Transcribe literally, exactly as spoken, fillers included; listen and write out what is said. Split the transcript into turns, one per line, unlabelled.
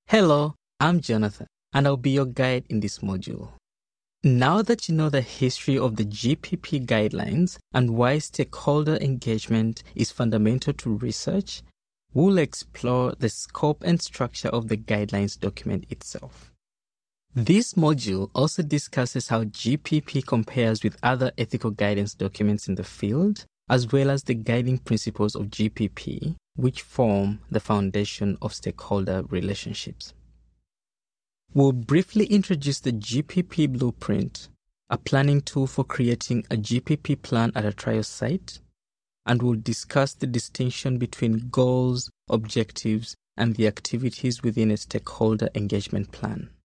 Hello, I'm Jonathan, and I'll be your guide in this module. Now that you know the history of the G P P guidelines and why stakeholder engagement is fundamental to research, we'll explore the scope and structure of the guidelines document itself. This module also discusses how G P P compares with other ethical guidance documents in the field, as well as the guiding principles of G P P, which form the foundation of stakeholder relationships. We'll briefly introduce the G P P Blueprint, a planning tool for creating a G P P plan at a trial site, and we'll discuss the distinction between goals, objectives, and the activities within a stakeholder engagement plan.